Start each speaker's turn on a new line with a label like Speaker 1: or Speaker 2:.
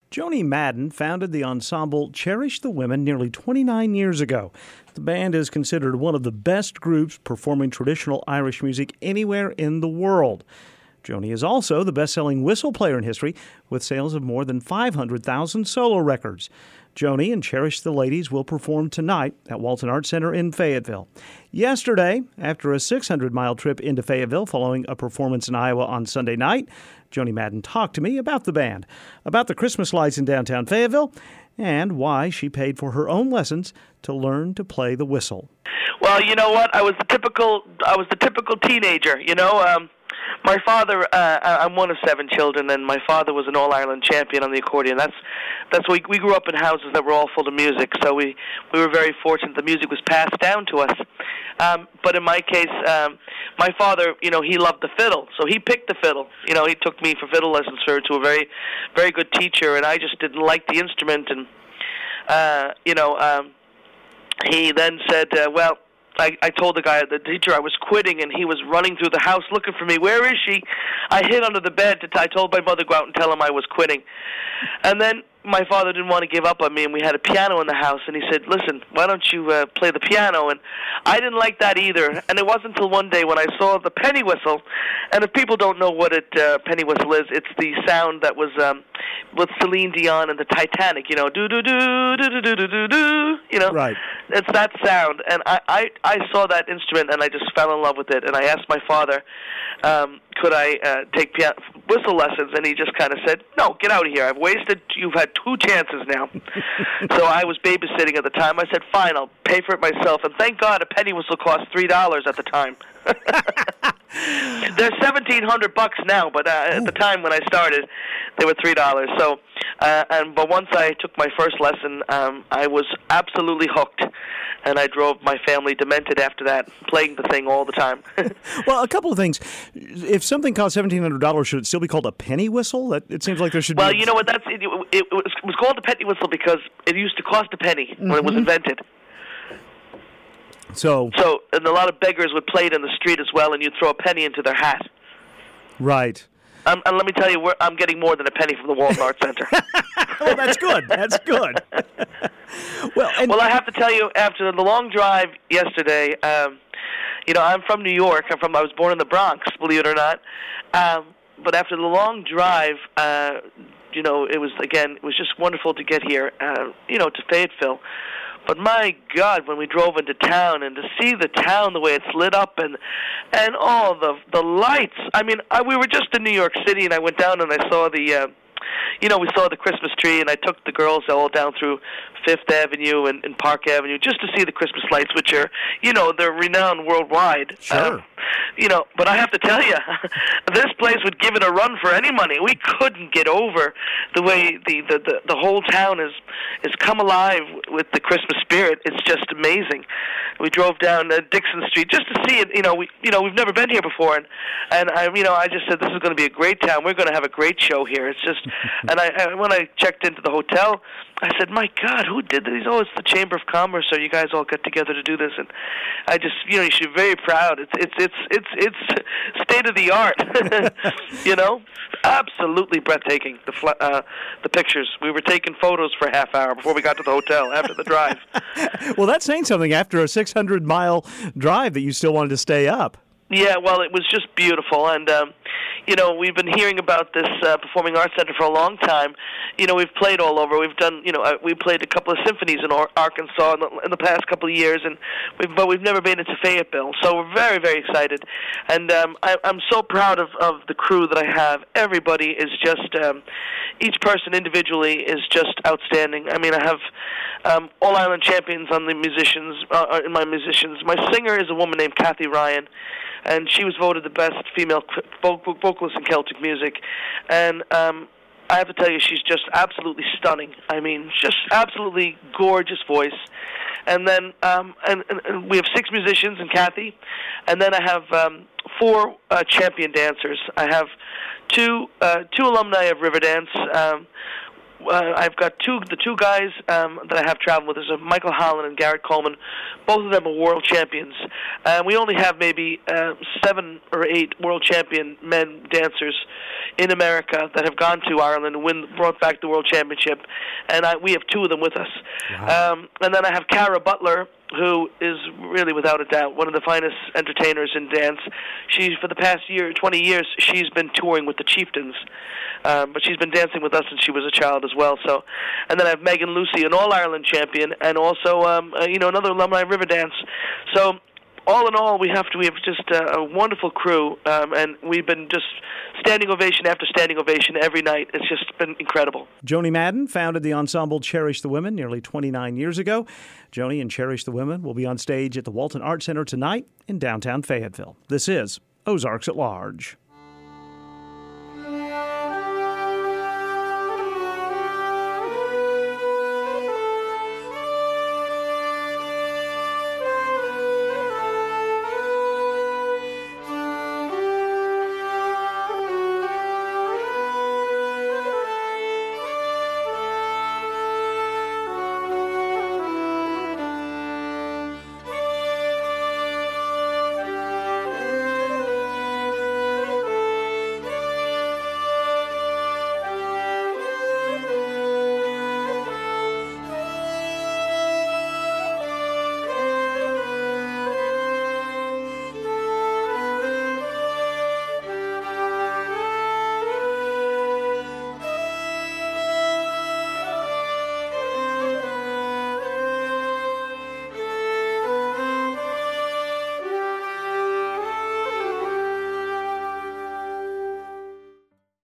Speaker 1: Joni Madden founded the ensemble Cherish the Women nearly 29 years ago. The band is considered one of the best groups performing traditional Irish music anywhere in the world. Joni is also the best-selling whistle player in history, with sales of more than 500,000 solo records. Joni and Cherish the Ladies will perform tonight at Walton Arts Center in Fayetteville. Yesterday, after a 600-mile trip into Fayetteville following a performance in Iowa on Sunday night, Joni Madden talked to me about the band, about the Christmas lights in downtown Fayetteville, and why she paid for her own lessons to learn to play the whistle.
Speaker 2: Well, you know what? I was the typical teenager, My father, I'm one of 7 children, and my father was an All-Ireland champion on the accordion. That's we grew up in houses that were all full of music, so we were very fortunate the music was passed down to us. But in my case, my father, he loved the fiddle, so he picked the fiddle. He took me for fiddle lessons to a very, very good teacher, and I just didn't like the instrument. And he then said, I told the teacher I was quitting, and he was running through the house looking for me. Where is she? I hid under the bed. I told my mother to go out and tell him I was quitting. And then my father didn't want to give up on me, and we had a piano in the house, and he said, listen, why don't you play the piano? And I didn't like that either, and it wasn't until one day when I saw the penny whistle, and if people don't know what penny whistle is, it's the sound that was with Celine Dion and the Titanic, do-do-do-do-do-do-do-do,
Speaker 1: Right.
Speaker 2: It's that sound, and I saw that instrument, and I just fell in love with it, and I asked my father, could I take whistle lessons, and he just kind of said, no, get out of here. You've had 2 chances now. So I was babysitting at the time. I said, fine, I'll pay for it myself, and thank God a penny whistle cost $3 at the time. They're $1,700 now, but at the time when I started, they were $3. So, but once I took my first lesson, I was absolutely hooked, and I drove my family demented after that, playing the thing all the time.
Speaker 1: Well, a couple of things. If something costs $1,700, should it still be called a penny whistle? It seems like there should be.
Speaker 2: Well, you know what? It was called a penny whistle because it used to cost a penny when it was invented.
Speaker 1: So,
Speaker 2: and a lot of beggars would play it in the street as well, and you'd throw a penny into their hat.
Speaker 1: Right.
Speaker 2: And let me tell you, I'm getting more than a penny from the Walton Arts Center.
Speaker 1: Well, that's good. That's good. Well,
Speaker 2: I have to tell you, after the long drive yesterday, I'm from New York. I was born in the Bronx, believe it or not. But after the long drive, it was just wonderful to get here, to Fayetteville. But my God, when we drove into town and to see the town, the way it's lit up and all the lights. I mean, we were just in New York City, and I went down and I saw we saw the Christmas tree, and I took the girls all down through Fifth Avenue and Park Avenue just to see the Christmas lights, which are, they're renowned worldwide.
Speaker 1: Sure.
Speaker 2: But I have to tell you, this place would give it a run for any money. We couldn't get over the way the whole town is come alive with the Christmas spirit. It's just amazing. We drove down Dixon Street just to see it. We've never been here before, and I just said this is going to be a great town. We're going to have a great show here. It's just, and when I checked into the hotel, I said, my God, who did this? Oh, it's the Chamber of Commerce, so you guys all got together to do this. And I just, you should be very proud. It's state of the art, absolutely breathtaking. The pictures. We were taking photos for a half hour before we got to the hotel after the drive.
Speaker 1: Well, that's saying something after a 600-mile drive that you still wanted to stay up.
Speaker 2: Yeah, well, it was just beautiful, and we've been hearing about this Performing Arts Center for a long time. We've played all over. We've done, we played a couple of symphonies in Arkansas in the past couple of years, but we've never been into Fayetteville. So we're very, very excited, and I'm so proud of the crew that I have. Everybody is just, each person individually is just outstanding. I mean, I have All-Ireland champions on the musicians, in my musicians. My singer is a woman named Kathy Ryan, and she was voted the best female vocalist in Celtic music. And I have to tell you, she's just absolutely stunning. I mean, just absolutely gorgeous voice. And then and we have 6 musicians and Kathy. And then I have 4 champion dancers. I have two alumni of Riverdance. I've got the two guys that I have traveled with is Michael Holland and Garrett Coleman. Both of them are world champions. We only have maybe 7 or 8 world champion men dancers in America that have gone to Ireland and brought back the world championship, and we have 2 of them with us. Wow. And then I have Cara Butler, who is really, without a doubt, one of the finest entertainers in dance. She's, for the past 20 years, she's been touring with the Chieftains, but she's been dancing with us since she was a child as well. So, and then I have Megan Lucy, an All-Ireland champion, and also, another alumni of Riverdance. So, all in all, we have just a wonderful crew, and we've been just standing ovation after standing ovation every night. It's just been incredible.
Speaker 1: Joni Madden founded the ensemble Cherish the Women nearly 29 years ago. Joni and Cherish the Women will be on stage at the Walton Arts Center tonight in downtown Fayetteville. This is Ozarks at Large.